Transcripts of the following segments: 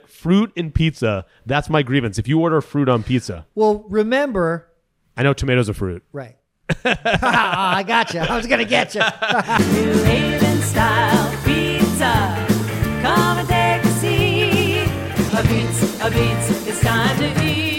fruit in pizza. That's my grievance. If you order fruit on pizza. Well, remember. I know tomatoes are fruit. Right. I got you. I was going to get you. New Haven style pizza. Come and take a seat. A beats, it's time to eat.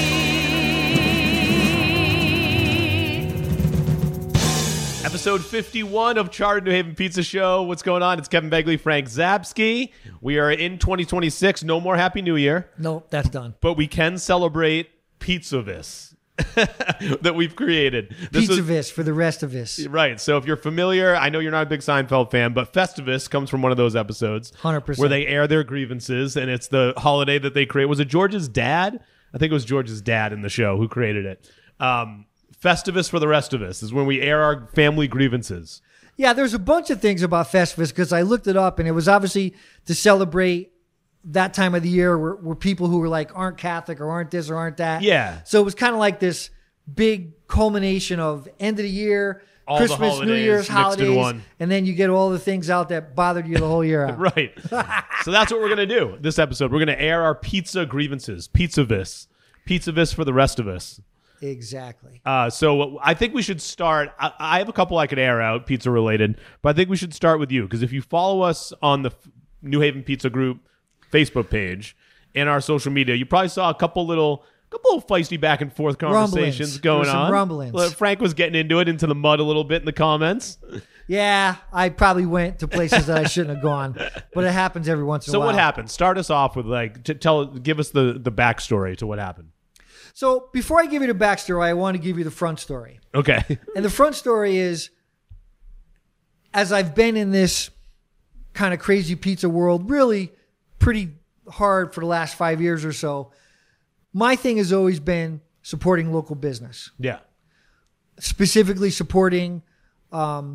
Episode 51 of Charred New Haven Pizza Show. What's going on? It's Kevin Begley, Frank Zabsky. We are in 2026. No more Happy New Year. Nope, that's done. But we can celebrate Pizzavis that we've created. Pizzavis for the rest of us. Right. So if you're familiar, I know you're not a big Seinfeld fan, but Festivus comes from one of those episodes. 100%. Where they air their grievances, and it's the holiday that they create. Was it George's dad? I think it was George's dad in the show who created it. Festivus for the rest of us is when we air our family grievances. Yeah, there's a bunch of things about Festivus because I looked it up, and it was obviously to celebrate that time of the year where people who were like aren't Catholic or aren't this or aren't that. Yeah. So it was kind of like this big culmination of end of the year, all Christmas, New Year's, holidays, and then you get all the things out that bothered you the whole year out. Right. So that's what we're going to do this episode. We're going to air our pizza grievances. Pizzavis for the rest of us. Exactly. So I think we should start. I have a couple I could air out, pizza related, but I think we should start with you because if you follow us on the New Haven Pizza Group Facebook page and our social media, you probably saw a couple little feisty back and forth conversations going on. Rumblings. Frank was getting into the mud a little bit in the comments. Yeah, I probably went to places that I shouldn't have gone, but it happens every once in a while. So what happened? Start us off with give us the backstory to what happened. So before I give you the backstory, I want to give you the front story. Okay. And the front story is, as I've been in this kind of crazy pizza world, really pretty hard for the last 5 years or so, my thing has always been supporting local business. Yeah. Specifically supporting the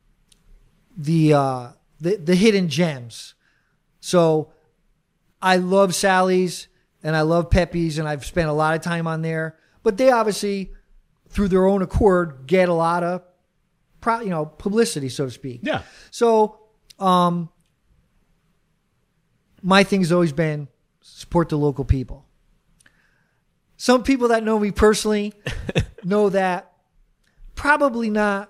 hidden gems. So I love Sally's. And I love Pepe's, and I've spent a lot of time on there. But they obviously, through their own accord, get a lot of, publicity, so to speak. Yeah. So, my thing has always been support the local people. Some people that know me personally know that probably not.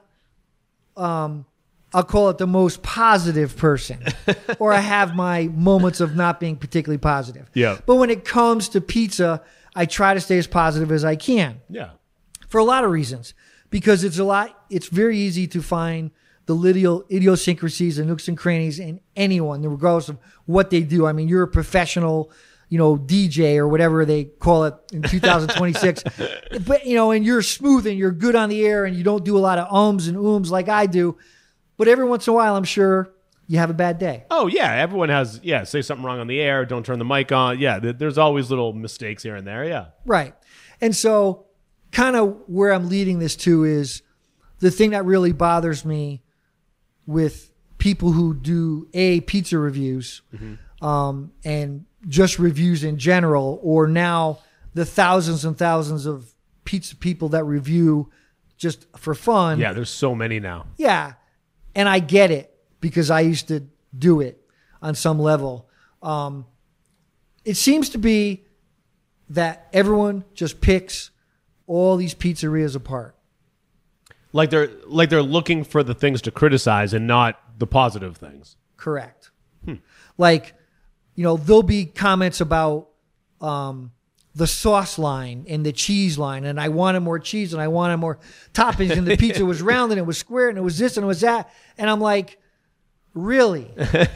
I'll call it the most positive person, or I have my moments of not being particularly positive. Yeah. But when it comes to pizza, I try to stay as positive as I can. Yeah. For a lot of reasons, because it's very easy to find the little idiosyncrasies and nooks and crannies in anyone, regardless of what they do. I mean, you're a professional, DJ or whatever they call it in 2026, but and you're smooth and you're good on the air and you don't do a lot of ums and ooms like I do. But every once in a while, I'm sure you have a bad day. Oh, yeah. Everyone has, say something wrong on the air. Don't turn the mic on. Yeah, there's always little mistakes here and there. Yeah. Right. And so kind of where I'm leading this to is the thing that really bothers me with people who do pizza reviews and just reviews in general, or now the thousands and thousands of pizza people that review just for fun. Yeah, there's so many now. Yeah. And I get it because I used to do it on some level. It seems to be that everyone just picks all these pizzerias apart. Like they're looking for the things to criticize and not the positive things. Correct. Like, there'll be comments about the sauce line and the cheese line, and I wanted more cheese and I wanted more toppings, and the pizza was round and it was square and it was this and it was that. And I'm like, really?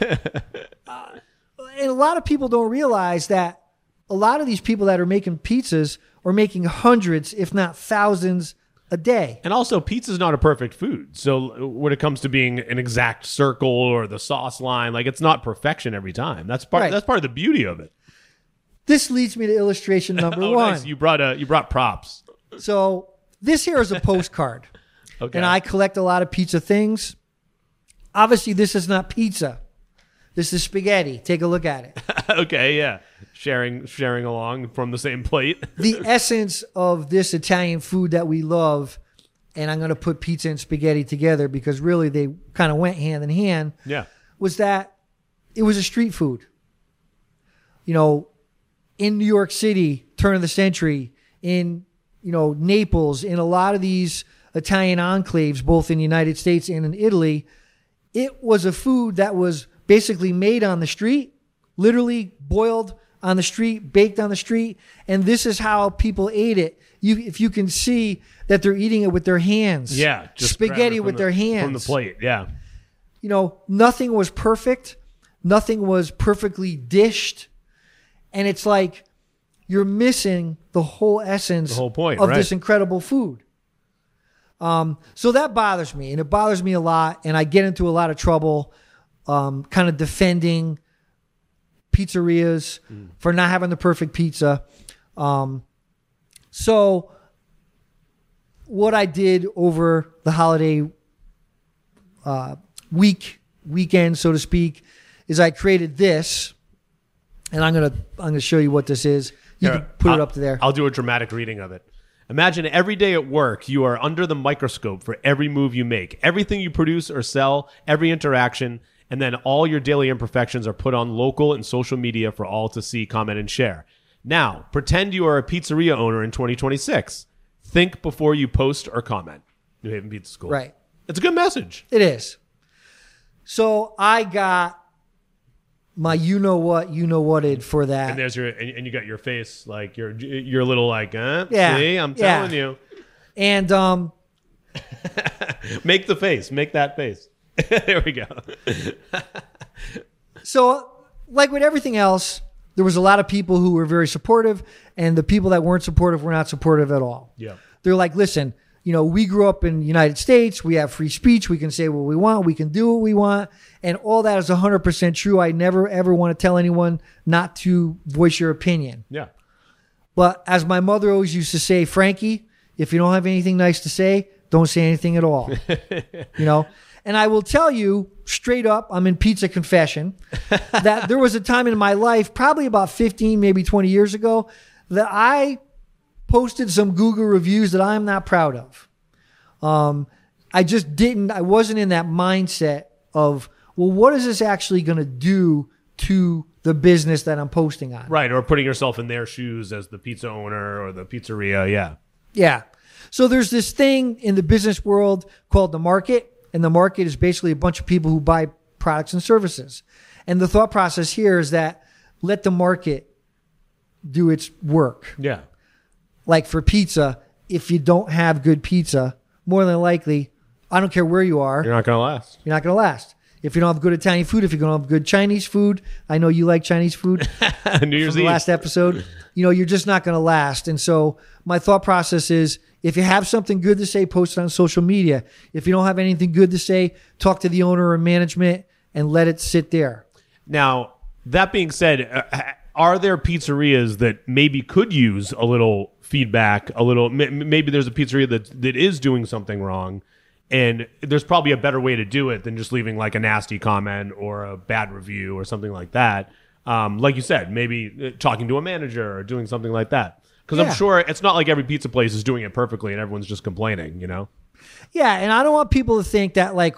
And a lot of people don't realize that a lot of these people that are making pizzas are making hundreds, if not thousands, a day. And also, pizza's not a perfect food. So when it comes to being an exact circle or the sauce line, it's not perfection every time. That's part of the beauty of it. This leads me to illustration number one. Nice. You brought props. So this here is a postcard. Okay. And I collect a lot of pizza things. Obviously, this is not pizza. This is spaghetti. Take a look at it. Okay, yeah. Sharing along from the same plate. The essence of this Italian food that we love, and I'm going to put pizza and spaghetti together because really they kind of went hand in hand, Yeah. was that it was a street food. in New York City, turn of the century, in, Naples, in a lot of these Italian enclaves, both in the United States and in Italy, it was a food that was basically made on the street, literally boiled on the street, baked on the street. And this is how people ate it. If you can see that they're eating it with their hands. Yeah. Just spaghetti with their hands. From the plate. Yeah. Nothing was perfect. Nothing was perfectly dished. And it's like you're missing the whole essence The whole point, of right. this incredible food. So that bothers me, and it bothers me a lot, and I get into a lot of trouble kind of defending pizzerias for not having the perfect pizza. So what I did over the holiday weekend, so to speak, is I created this, and I'm gonna show you what this is. You can put it up to there. I'll do a dramatic reading of it. Imagine every day at work, you are under the microscope for every move you make, everything you produce or sell, every interaction, and then all your daily imperfections are put on local and social media for all to see, comment, and share. Now, pretend you are a pizzeria owner in 2026. Think before you post or comment. New Haven Pizza School. Right. It's a good message. It is. So I got my you know whated for that. And there's and you got your face like your little like, Yeah. see, I'm telling you. And Make the face. Make that face. There we go. so like with everything else, there was a lot of people who were very supportive, and the people that weren't supportive were not supportive at all. Yeah. They're like, listen, we grew up in the United States. We have free speech. We can say what we want. We can do what we want. And all that is 100% true. I never, ever want to tell anyone not to voice your opinion. Yeah. But as my mother always used to say, Frankie, if you don't have anything nice to say, don't say anything at all. And I will tell you straight up, I'm in pizza confession, that there was a time in my life, probably about 15, maybe 20 years ago, that I posted some Google reviews that I'm not proud of. I wasn't in that mindset of, well, what is this actually going to do to the business that I'm posting on? Right. Or putting yourself in their shoes as the pizza owner or the pizzeria. Yeah. Yeah. So there's this thing in the business world called the market. And the market is basically a bunch of people who buy products and services. And the thought process here is that let the market do its work. Yeah. Like for pizza, if you don't have good pizza, more than likely, I don't care where you are, You're not going to last. you're not going to last. If you don't have good Italian food, if you don't have good Chinese food, I know you like Chinese food. New Year's From the Eve. last episode, you're just not going to last. And so my thought process is, if you have something good to say, post it on social media. If you don't have anything good to say, talk to the owner or management and let it sit there. Now, that being said, are there pizzerias that maybe could use a little feedback, maybe there's a pizzeria that is doing something wrong, and there's probably a better way to do it than just leaving like a nasty comment or a bad review or something like that. Like you said, maybe talking to a manager or doing something like that. Because I'm sure it's not like every pizza place is doing it perfectly and everyone's just complaining, Yeah, and I don't want people to think that like,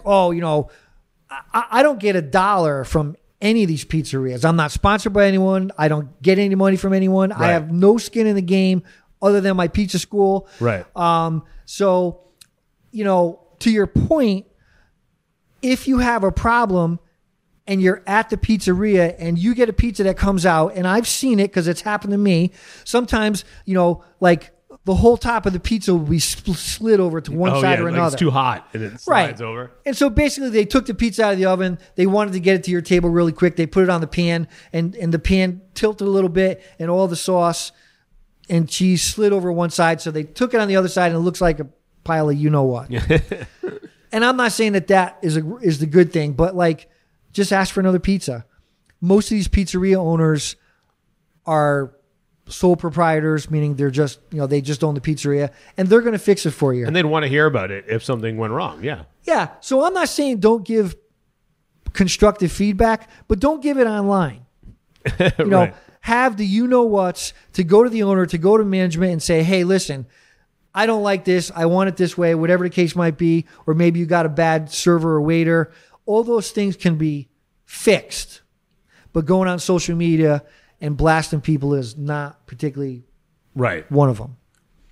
I don't get $1 from any of these pizzerias. I'm not sponsored by anyone. I don't get any money from anyone. Right. I have no skin in the game other than my pizza school. Right. So, to your point, if you have a problem and you're at the pizzeria and you get a pizza that comes out, and I've seen it because it's happened to me. Sometimes, like the whole top of the pizza will be slid over to one side or another. It's too hot and it slides over. And so basically they took the pizza out of the oven. They wanted to get it to your table really quick. They put it on the pan and the pan tilted a little bit and all the sauce and cheese slid over one side. So they took it on the other side and it looks like a pile of you-know-what. And I'm not saying that is the good thing, but like, just ask for another pizza. Most of these pizzeria owners are sole proprietors, meaning they're just, they just own the pizzeria, and they're going to fix it for you. And they'd want to hear about it if something went wrong. Yeah. Yeah. So I'm not saying don't give constructive feedback, but don't give it online. Right. Have the you-know-whats to go to the owner, to go to management and say, hey, listen, I don't like this. I want it this way, whatever the case might be. Or maybe you got a bad server or waiter. All those things can be fixed. But going on social media and blasting people is not particularly Right. one of them.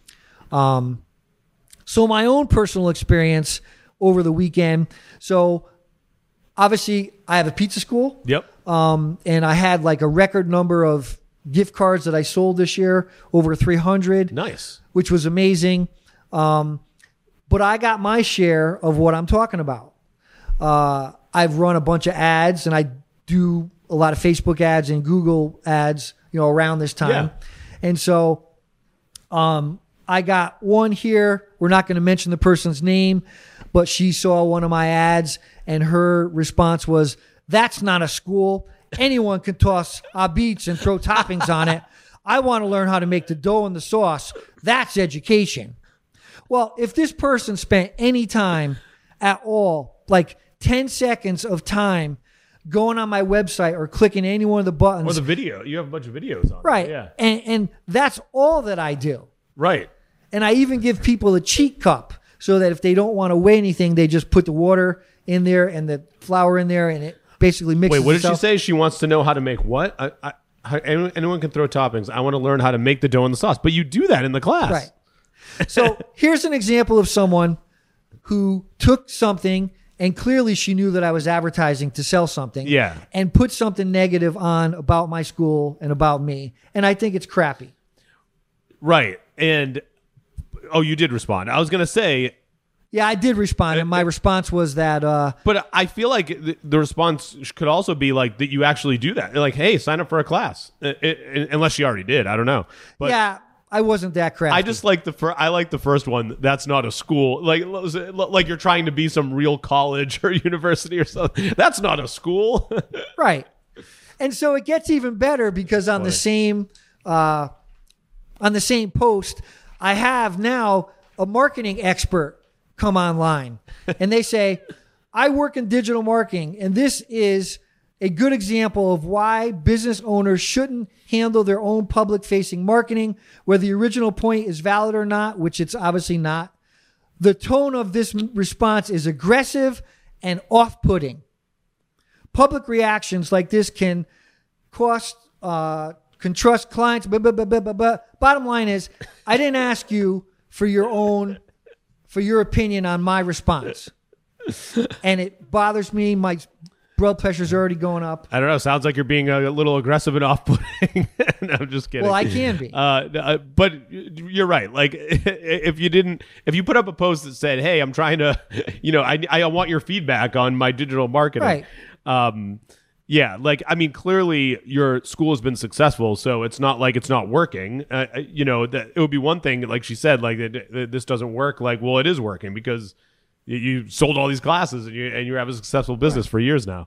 So my own personal experience over the weekend. So obviously I have a pizza school. Yep. And I had like a record number of gift cards that I sold this year, over 300, Nice. which was amazing. But I got my share of what I'm talking about. I've run a bunch of ads, and I do a lot of Facebook ads and Google ads, around this time. Yeah. And so, I got one here. We're not going to mention the person's name, but she saw one of my ads, and her response was, "That's not a school. Anyone can toss beets and throw toppings on it. I want to learn how to make the dough and the sauce. That's education." Well, if this person spent any time at all, like 10 seconds of time going on my website or clicking any one of the buttons. Or the video. You have a bunch of videos on right. it. Yeah. And that's all that I do. Right. And I even give people a cheat cup so that if they don't want to weigh anything, they just put the water in there and the flour in there, and it basically mixes Wait, what did itself. she say? She wants to know how to make what? Anyone can throw toppings. I want to learn how to make the dough and the sauce. But you do that in the class. Right. So here's an example of someone who took something, and clearly she knew that I was advertising to sell something. Yeah. And put something negative on about my school and about me. And I think it's crappy. Right. And, oh, you did respond. I was going to say, Yeah, I did respond. And my response was that, but I feel like the response could also be like that you actually do that. Like, hey, sign up for a class. Unless she already did. I don't know. But yeah, I wasn't that crafty. I just like I like the first one. That's not a school. Like you're trying to be some real college or university or something. That's not a school. Right. And so it gets even better because on the same post, I have now a marketing expert come online, and they say, "I work in digital marketing, and this is a good example of why business owners shouldn't handle their own public-facing marketing, whether the original point is valid or not," which it's obviously not. "The tone of this response is aggressive and off-putting. Public reactions like this can trust clients." Bottom line is, I didn't ask you for your opinion on my response, and it bothers me. My blood pressure's already going up. I don't know. Sounds like you're being a little aggressive and off-putting. No, I'm just kidding. Well, I can be. But you're right. Like, if you put up a post that said, "Hey, I'm trying to, I want your feedback on my digital marketing." Right. Yeah. Like, I mean, clearly your school has been successful, so it's not like it's not working. That it would be one thing, like she said, like this doesn't work. Like, well, it is working because you sold all these classes and you have a successful business for years now.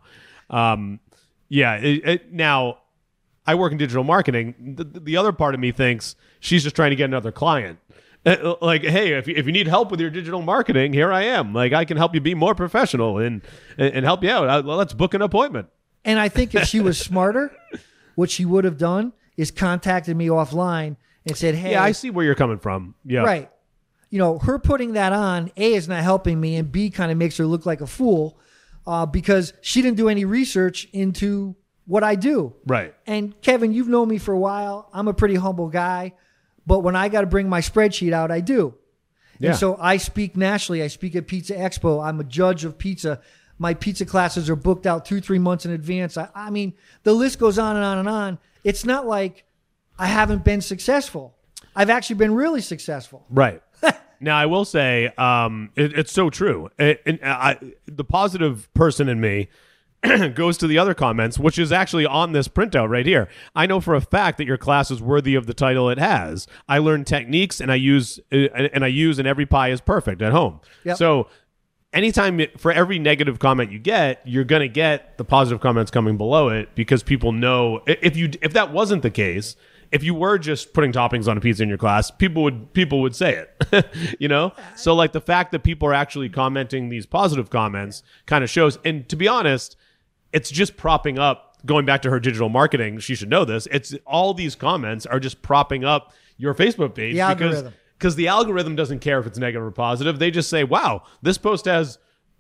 Now, I work in digital marketing. The other part of me thinks she's just trying to get another client. Like, hey, if you need help with your digital marketing, here I am. Like, I can help you be more professional and help you out. Let's book an appointment. And I think if she was smarter, what she would have done is contacted me offline and said, "Hey, Yeah, I see where you're coming from. Yeah. right. Her putting that on, A, is not helping me, and B, kind of makes her look like a fool because she didn't do any research into what I do." Right. And Kevin, you've known me for a while. I'm a pretty humble guy, but when I got to bring my spreadsheet out, I do. Yeah. And so I speak nationally. I speak at Pizza Expo. I'm a judge of pizza. My pizza classes are booked out 2-3 months in advance. I mean, the list goes on and on and on. It's not like I haven't been successful. I've actually been really successful. Right. Now, I will say it's so true. The positive person in me goes to the other comments, which is actually on this printout right here. I know for a fact that your class is worthy of the title it has. I learn techniques and I use and every pie is perfect at home. Yep. So anytime for every negative comment you get, you're going to get the positive comments coming below it because people know if that wasn't the case, if you were just putting toppings on a pizza in your class, people would say it, So like the fact that people are actually commenting these positive comments kind of shows. And to be honest, it's just propping up, going back to her digital marketing. She should know this. It's all these comments are just propping up your Facebook page. The algorithm. Because the algorithm doesn't care if it's negative or positive. They just say, wow, this post has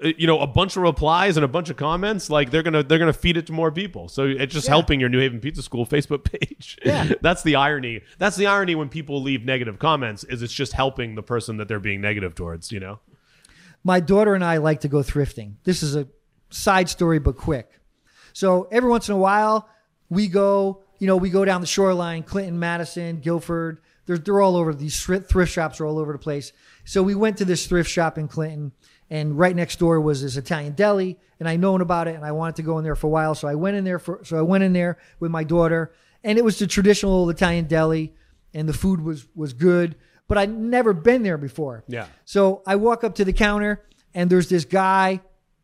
a bunch of replies and a bunch of comments, like they're gonna feed it to more people. So it's just helping your New Haven Pizza School Facebook page. Yeah. That's the irony. That's the irony when people leave negative comments, is it's just helping the person that they're being negative towards, My daughter and I like to go thrifting. This is a side story, but quick. So every once in a while, we go down the shoreline, Clinton, Madison, Guilford. They're all over. These thrift shops are all over the place. So we went to this thrift shop in Clinton, and right next door was this Italian deli, and I known about it, and I wanted to go in there for a while. So I went in there with my daughter, and it was the traditional old Italian deli, and the food was good, but I'd never been there before. Yeah. So I walk up to the counter, and there's this guy,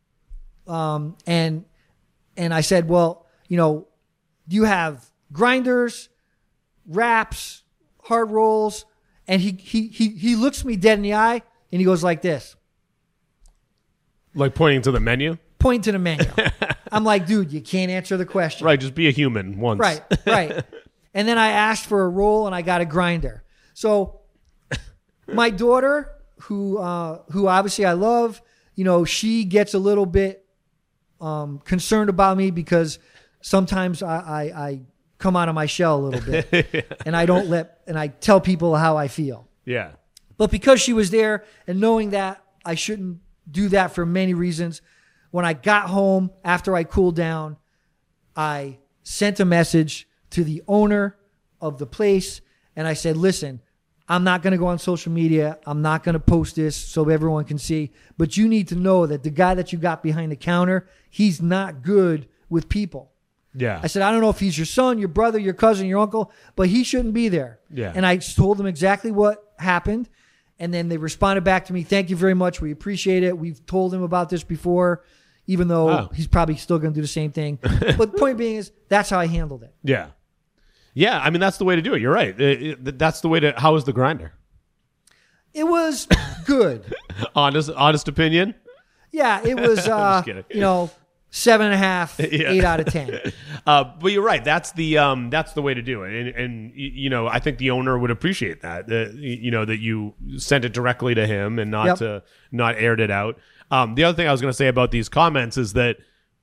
and I said, well, do you have grinders, wraps, hard rolls? And he looks me dead in the eye, and he goes like this. Like pointing to the menu? Point to the menu. I'm like, dude, you can't answer the question. Right, just be a human once. Right. And then I asked for a roll, and I got a grinder. So my daughter, who obviously I love, she gets a little bit concerned about me because sometimes I come out of my shell a little bit and I tell people how I feel. Yeah. But because she was there and knowing that I shouldn't do that for many reasons, when I got home after I cooled down, I sent a message to the owner of the place, and I said, listen, I'm not going to go on social media. I'm not going to post this so everyone can see, but you need to know that the guy that you got behind the counter, he's not good with people. Yeah. I said, I don't know if he's your son, your brother, your cousin, your uncle, but he shouldn't be there. Yeah. And I told them exactly what happened. And then they responded back to me, thank you very much. We appreciate it. We've told him about this before, even though he's probably still going to do the same thing. But the point being is, that's how I handled it. Yeah. Yeah, I mean, that's the way to do it. You're right. That's the way to... How was the grinder? It was good. Honest opinion? Yeah, it was, just kidding. 7.5, 8 out of 10. But you're right. That's the way to do it. And I think the owner would appreciate that. That you sent it directly to him and not aired it out. The other thing I was going to say about these comments is that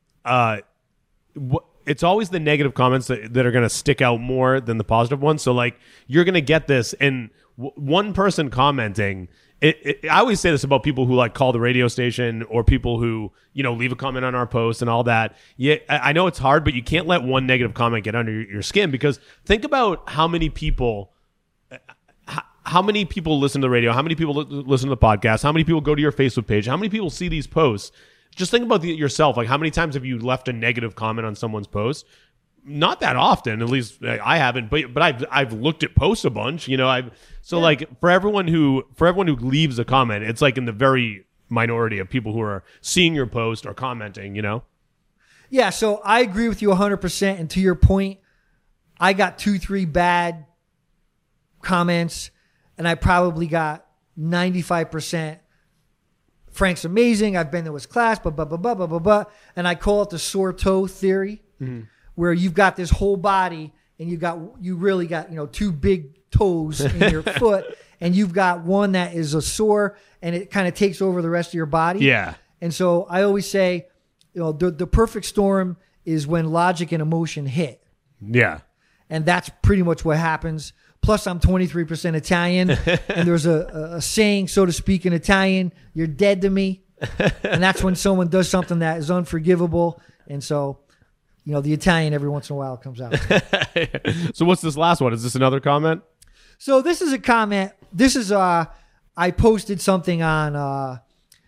it's always the negative comments that are going to stick out more than the positive ones. So like you're going to get this, and one person commenting. I always say this about people who like call the radio station or people who leave a comment on our post and all that. Yeah, I know it's hard, but you can't let one negative comment get under your skin, because think about how many people listen to the radio, how many people listen to the podcast, how many people go to your Facebook page, how many people see these posts. Just think about yourself. Like, how many times have you left a negative comment on someone's post? Not that often, at least I haven't. But I've looked at posts a bunch. Like for everyone who leaves a comment, it's like in the very minority of people who are seeing your post or commenting. Yeah. So I agree with you 100%. And to your point, I got 2-3 bad comments, and I probably got 95%. Frank's amazing. I've been to his class, blah, blah, blah, blah, blah, blah, blah. And I call it the sore toe theory, where you've got this whole body and you really got, 2 big toes in your foot, and you've got one that is a sore and it kind of takes over the rest of your body. Yeah. And so I always say, the perfect storm is when logic and emotion hit. Yeah. And that's pretty much what happens. Plus, I'm 23% Italian, and there's a saying, so to speak, in Italian, you're dead to me. And that's when someone does something that is unforgivable. And so, the Italian every once in a while comes out. So what's this last one? Is this another comment? So this is a comment. This is, I posted something on not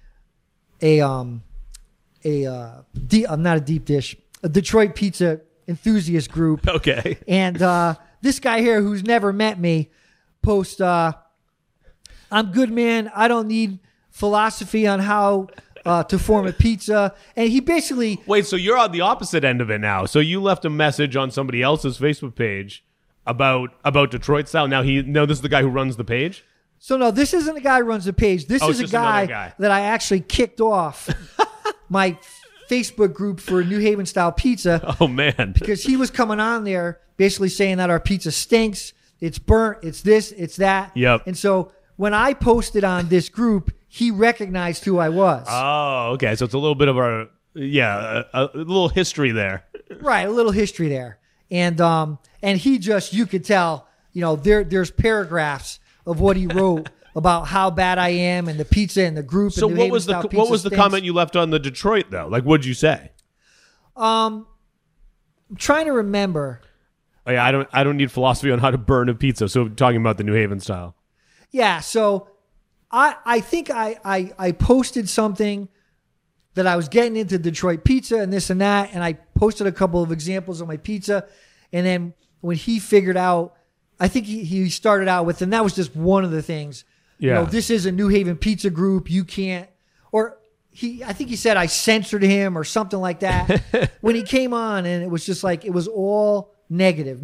a deep dish, a Detroit pizza enthusiast group. Okay. And this guy here, who's never met me, posts, I'm good, man. I don't need philosophy on how to form a pizza. And he basically... Wait, so you're on the opposite end of it now. So you left a message on somebody else's Facebook page about Detroit style. Now this is the guy who runs the page? So no, this isn't the guy who runs the page. This is a guy that I actually kicked off my Facebook group for New Haven style pizza. Oh, man. Because he was coming on there basically saying that our pizza stinks, it's burnt, it's this, it's that. Yep. And so when I posted on this group, he recognized who I was. Oh, okay. So it's a little bit of a little history there. Right, a little history there. And he just, you could tell, there's paragraphs of what he wrote about how bad I am and the pizza and the group. So and New what was Haven-style what was pizza the stinks. comment you left on the Detroit though? Like, what'd you say? I'm trying to remember. Oh, yeah, I don't need philosophy on how to burn a pizza. So talking about the New Haven style. Yeah, so I think I posted something that I was getting into Detroit pizza and this and that, and I posted a couple of examples of my pizza, and then when he figured out, I think he started out with, and that was just one of the things. Yeah. This is a New Haven pizza group. You can't, or I think he said I censored him or something like that when he came on, and it was just like, it was all negative.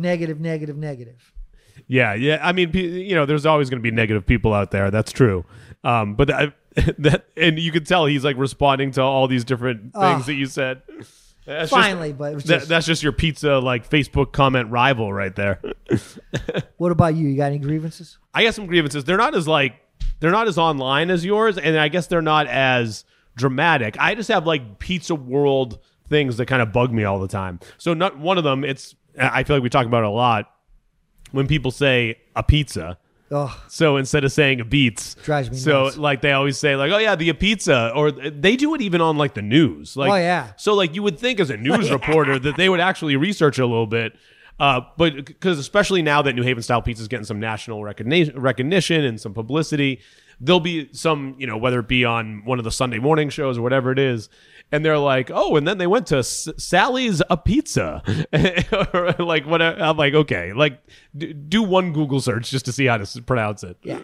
Yeah. I mean, there's always going to be negative people out there. That's true. But and you could tell he's like responding to all these different things that you said. But it was just, that's just your pizza like Facebook comment rival right there. What about you? You got any grievances? I got some grievances. They're not as online as yours, and I guess they're not as dramatic. I just have like pizza world things that kind of bug me all the time. So not one of them. I feel like we talk about it a lot when people say a pizza. Oh, So instead of saying a beats, drives me so nuts. like they always say like, oh yeah, the pizza, or they do it even on like the news. Like, Oh, yeah. So like you would think as a news reporter that they would actually research a little bit. But because especially now that New Haven style pizza is getting some national recognition and some publicity, there'll be some, whether it be on one of the Sunday morning shows or whatever it is, and they're like, oh, and then they went to Sally's a Pizza, or like whatever. I'm like, okay, like do one Google search just to see how to pronounce it. Yeah.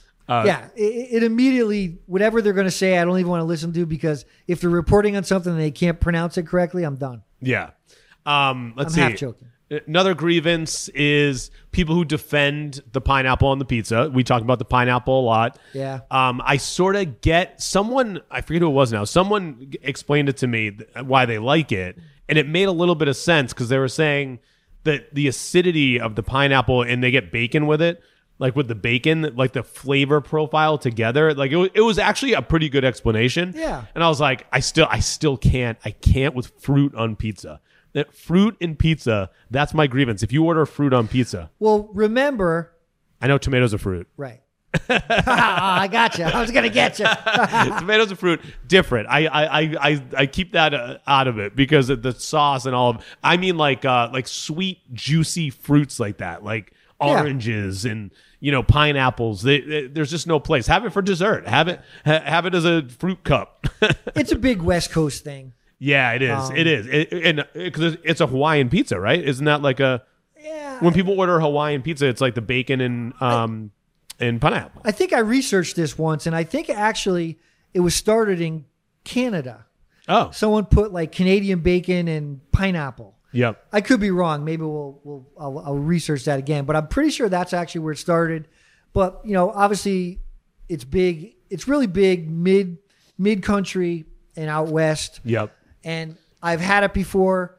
It immediately, whatever they're going to say, I don't even want to listen to, because if they're reporting on something and they can't pronounce it correctly, I'm done. Yeah. Let's I'm half see. joking. Another grievance is people who defend the pineapple on the pizza. We talk about the pineapple a lot. Yeah. I sort of get someone, I forget who it was now, someone explained it to me why they like it. And it made a little bit of sense because they were saying that the acidity of the pineapple, and they get bacon with it, like with the bacon, like the flavor profile together, like it was actually a pretty good explanation. Yeah. And I was like, I still can't with fruit on pizza. That fruit in pizza, that's my grievance. If you order fruit on pizza, Well, remember, I know tomatoes are fruit. right. I got you. I was going to get you. Tomatoes are fruit, different. I keep that out of it because of the sauce and all of. I mean, like sweet, juicy fruits like that, like oranges and pineapples. There's just no place. Have it for dessert. Have it as a fruit cup. It's a big West Coast thing. Yeah, it is. It is. Because it's a Hawaiian pizza, right? Isn't that like a? Yeah. When people order Hawaiian pizza, it's like the bacon and pineapple. I think I researched this once, and I think actually it was started in Canada. Oh, Someone put like Canadian bacon and pineapple. yep. I could be wrong. Maybe I'll research that again, but I'm pretty sure that's actually where it started. But obviously, it's big. It's really big mid country and out west. Yep. And I've had it before.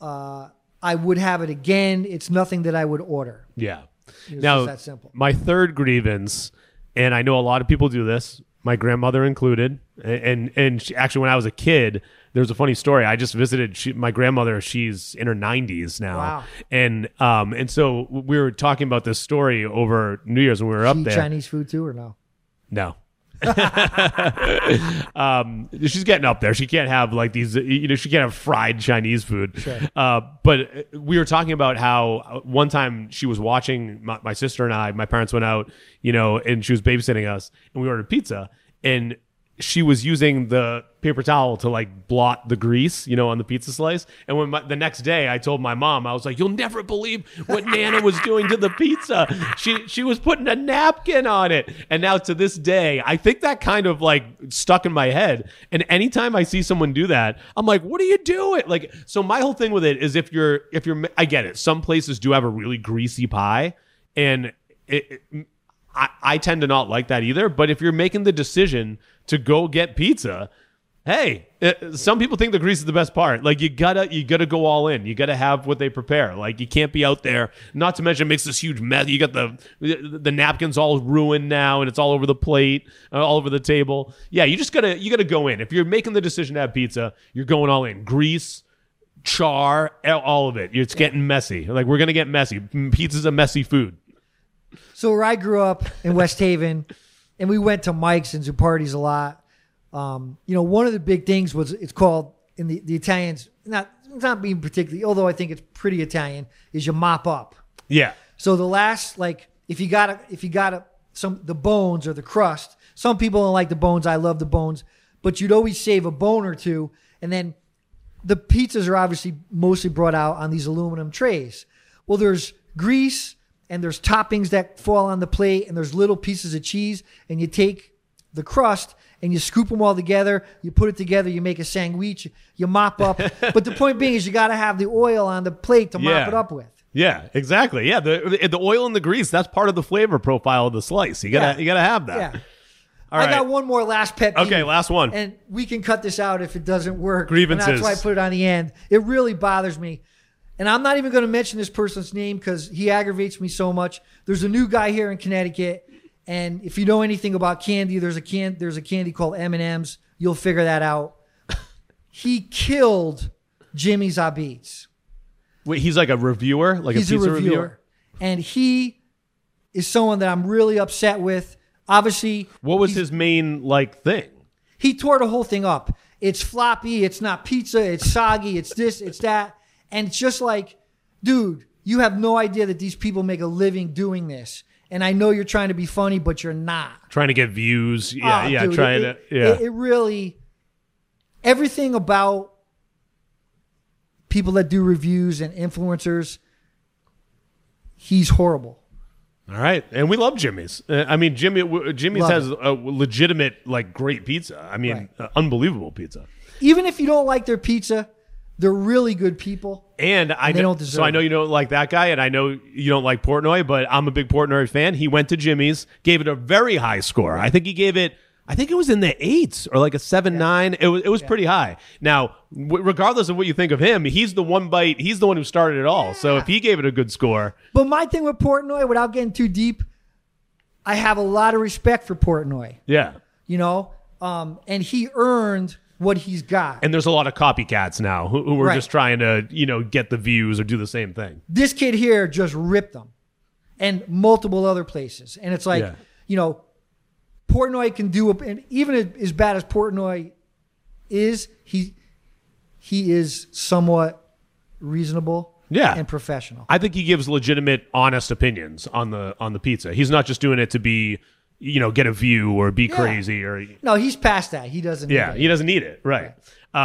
I would have it again. It's nothing that I would order. Yeah. It's Now, just that simple. my third grievance, and I know a lot of people do this, my grandmother included, and she, actually when I was a kid, there's a funny story. I just visited my grandmother. She's in her 90s now. Wow. And so we were talking about this story over New Year's when we were up Eat there. Chinese food too, or no? No. She's getting up there. She can't have like these, she can't have fried Chinese food. Sure. But we were talking about how one time she was watching my sister and I, my parents went out, and she was babysitting us, and we ordered pizza, and she was using the paper towel to like blot the grease, on the pizza slice. And when the next day I told my mom, I was like, you'll never believe what Nana was doing to the pizza. She was putting a napkin on it. And now to this day, I think that kind of like stuck in my head. And anytime I see someone do that, I'm like, what are you doing? Like, so my whole thing with it is if you're, I get it. Some places do have a really greasy pie, and I tend to not like that either. But if you're making the decision to go get pizza, Hey, some people think the grease is the best part. Like you gotta go all in. You gotta have what they prepare. Like you can't be out there. Not to mention, it makes this huge mess. You got the napkins all ruined now, and it's all over the plate, all over the table. Yeah, you gotta go in. If you're making the decision to have pizza, you're going all in. Grease, char, all of it. It's getting messy. Like we're gonna get messy. Pizza's a messy food. So where I grew up in West Haven, and we went to Mike's and to parties a lot. One of the big things was it's called in the Italians, it's not being particularly, although I think it's pretty Italian, is you mop up. Yeah. So the last, like, if you got the bones or the crust, some people don't like the bones. I love the bones, but you'd always save a bone or two. And then the pizzas are obviously mostly brought out on these aluminum trays. Well, there's grease and there's toppings that fall on the plate and there's little pieces of cheese, and you take the crust and you scoop them all together, you put it together, you make a sandwich, you mop up. But the point being is you got to have the oil on the plate to mop it up with. Yeah, exactly. Yeah, the oil and the grease, that's part of the flavor profile of the slice. You gotta have that. Yeah. All right. I got one more last pet peeve. Okay, last one. And we can cut this out if it doesn't work. Grievances. And that's why I put it on the end. It really bothers me. And I'm not even going to mention this person's name because he aggravates me so much. There's a new guy here in Connecticut. And if you know anything about candy, there's a candy called M&M's. You'll figure that out. He killed Jimmy Zabitz. Wait, he's like a reviewer? Like He's a pizza reviewer? And he is someone that I'm really upset with. Obviously. What was his main thing? He tore the whole thing up. It's floppy. It's not pizza. It's soggy. It's this. It's that. And it's just like, dude, you have no idea that these people make a living doing this. And I know you're trying to be funny, but you're not. Trying to get views. Dude, It really, everything about people that do reviews and influencers, he's horrible. All right. And we love Jimmy's. Jimmy's Love has a legitimate, great pizza. I mean, unbelievable pizza. Even if you don't like their pizza, they're really good people. And I know you don't like that guy, and I know you don't like Portnoy, but I'm a big Portnoy fan. He went to Jimmy's, gave it a very high score. I think it was in the 8s or like a 7.9. It was pretty high. Now, regardless of what you think of him, he's the one who started it all. Yeah. So if he gave it a good score. But my thing with Portnoy, without getting too deep, I have a lot of respect for Portnoy. Yeah. And he earned what he's got. And there's a lot of copycats now who are just trying to, get the views or do the same thing. This kid here just ripped them, and multiple other places. And it's like, Portnoy can do it. And even as bad as Portnoy is, he is somewhat reasonable and professional. I think he gives legitimate, honest opinions on the pizza. He's not just doing it to be, get a view or be crazy or. No, he's past that. He doesn't need it. He doesn't need it. Right.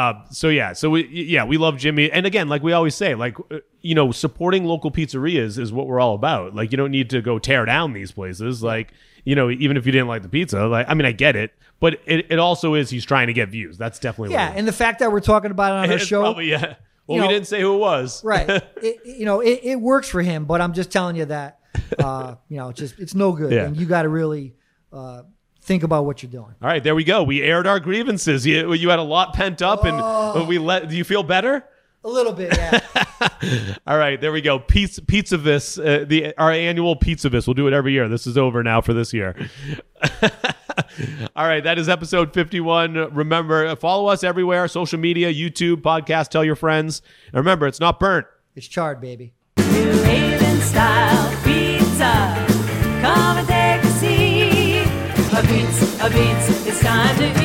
We love Jimmy. And again, like we always say, supporting local pizzerias is what we're all about. Like, you don't need to go tear down these places. Like, even if you didn't like the pizza, I get it, but it also is, he's trying to get views. That's definitely what it is. And the fact that we're talking about it on our show. Probably, yeah. Well, we didn't say who it was. Right. It works for him, but I'm just telling you that, it's no good. Yeah. And you got to really, think about what you're doing. All right, there we go. We aired our grievances. You had a lot pent up, and do you feel better? A little bit, yeah. All right, there we go. Pizzavis, our annual Pizzavis. We'll do it every year. This is over now for this year. All right, that is episode 51. Remember, follow us everywhere: social media, YouTube, podcast. Tell your friends. And remember, it's not burnt. It's charred, baby. New Haven style pizza. Come and take a seat. A beats, it's time to